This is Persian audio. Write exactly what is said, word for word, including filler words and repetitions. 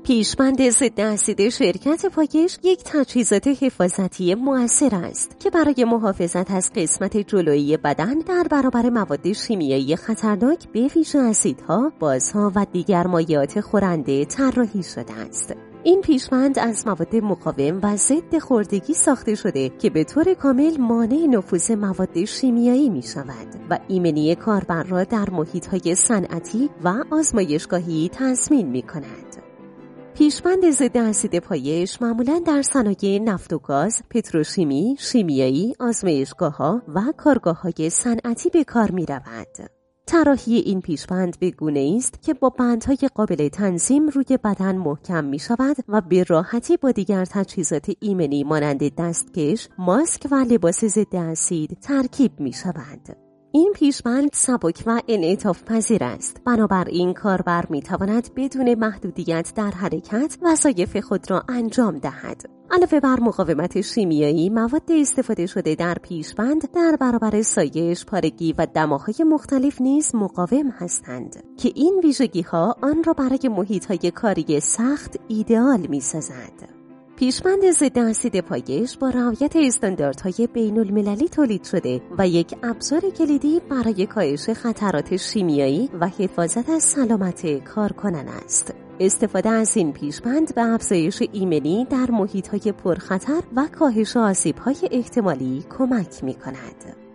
پیشبند ضد اسید شرکت پایش یک تجهیزات حفاظتی مؤثر است که برای محافظت از قسمت جلویی بدن در برابر مواد شیمیایی خطرناک به ویژه اسیدها، بازها و دیگر مایعات خورنده طراحی شده است. این پیشبند از مواد مقاوم و ضد خوردگی ساخته شده که به طور کامل مانع نفوذ مواد شیمیایی می شود و ایمنی کاربر را در محیط‌های صنعتی و آزمایشگاهی تضمین می کند. پیشبند ضد اسید پایش معمولاً در صنایع نفت و گاز، پتروشیمی، شیمیایی، آزمایشگاه‌ها و کارگاه‌های صنعتی به کار می‌رود. طراحی این پیشبند به گونه‌ای است که با بندهای قابل تنظیم روی بدن محکم می‌شود و به راحتی با دیگر تجهیزات ایمنی مانند دستکش، ماسک و لباس ضد اسید ترکیب می‌شود. این پیشبند سبک و انعطاف پذیر است، بنابراین کاربر می‌تواند بدون محدودیت در حرکت وظایف خود را انجام دهد. علاوه بر مقاومت شیمیایی، مواد استفاده شده در پیشبند در برابر سایش، پارگی و دماهای مختلف نیز مقاوم هستند که این ویژگی‌ها آن را برای محیط‌های کاری سخت ایدئال می‌سازد. پیشبند ضد اسید پایش با رعایت استانداردهای بین‌المللی تولید شده و یک ابزار کلیدی برای کاهش خطرات شیمیایی و حفاظت از سلامت کارکنان است. استفاده از این پیشبند به افزایش ایمنی در محیط‌های پرخطر و کاهش آسیب‌های احتمالی کمک می‌کند.